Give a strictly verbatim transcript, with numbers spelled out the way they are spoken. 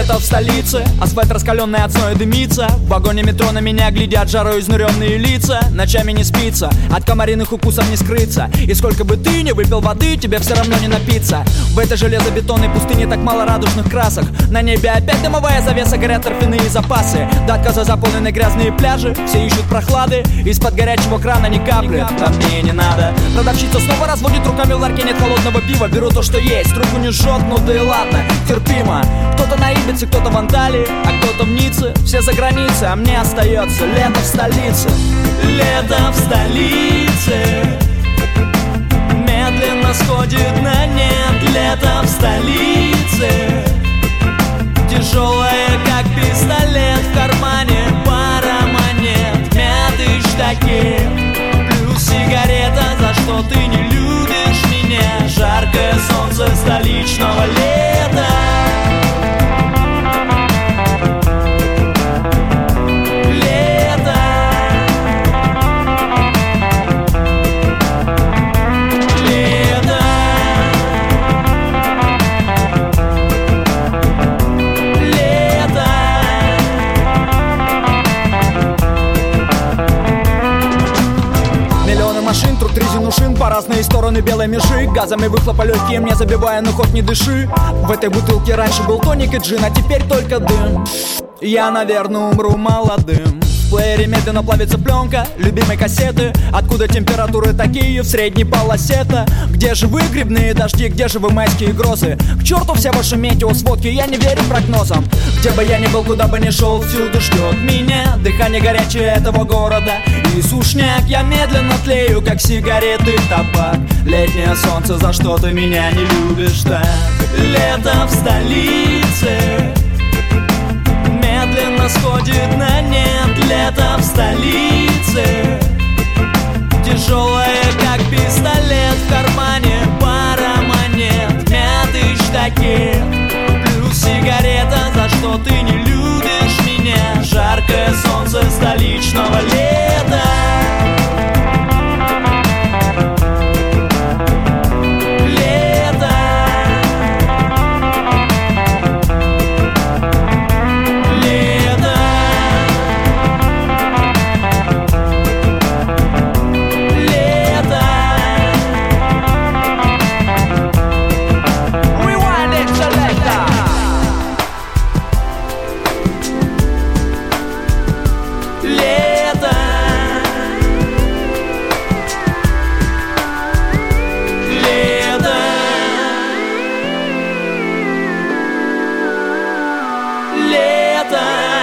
Лето в столице, асфальт раскаленный от зноя дымится. В вагоне метро на меня глядят жарой изнуренные лица. Ночами не спится, от комариных укусов не скрыться. И сколько бы ты ни выпил воды, тебе все равно не напиться. В этой железобетонной пустыне так мало радужных красок. На небе опять дымовая завеса, горят торфяные запасы. До отказа заполнены грязные пляжи, все ищут прохлады. Из-под горячего крана ни капли, а мне не надо. Продавщица снова разводит руками, в ларьке нет холодного пива. Беру то, что есть, трубку не жжет, ну да и ладно, терпимо. Кто-то на Ибице, кто-то в Анталии, а кто-то в Ницце. Все за границей, а мне остается лето в столице. Лето в столице медленно сходит на нет. Лето в столице тяжелое, как пистолет. В кармане пара монет, мятые штаки, плюс сигарета. За что ты не любишь меня? Жаркое солнце столичного лета. Шин по разные стороны белой межи. Газами выхлопа легкие мне забивая, но хоть не дыши. В этой бутылке раньше был тоник и джин, а теперь только дым. Я, наверное, умру молодым. В плеере медленно плавится пленка любимой кассеты. Откуда температуры такие в средней полосе-то? Где же вы, грибные дожди, где же вы, майские грозы? К черту все ваши метеосводки, я не верю прогнозам. Где бы я ни был, куда бы ни шел, всюду ждет меня дыхание горячее этого города и сушняк. Я медленно тлею, как сигареты, табак. Летнее солнце, за что ты меня не любишь так? Лето в столице медленно сходит на нет. Лето в столице тяжелое, как пистолет. В кармане пара монет, мятые штаки, плюс сигарета. За что ты не любишь меня? Жаркое солнце столичного лета. Лето.